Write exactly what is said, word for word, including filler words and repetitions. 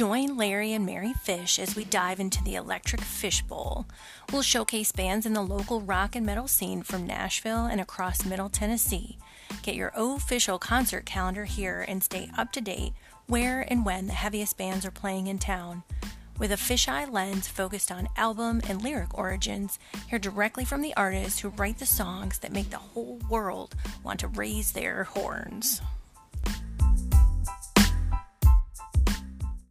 Join Larry and Mary Fish as we dive into the Electric Fishbowl. We'll showcase bands in the local rock and metal scene from Nashville and across Middle Tennessee. Get your official concert calendar here and stay up to date where and when the heaviest bands are playing in town. With a fisheye lens focused on album and lyric origins, hear directly from the artists who write the songs that make the whole world want to raise their horns.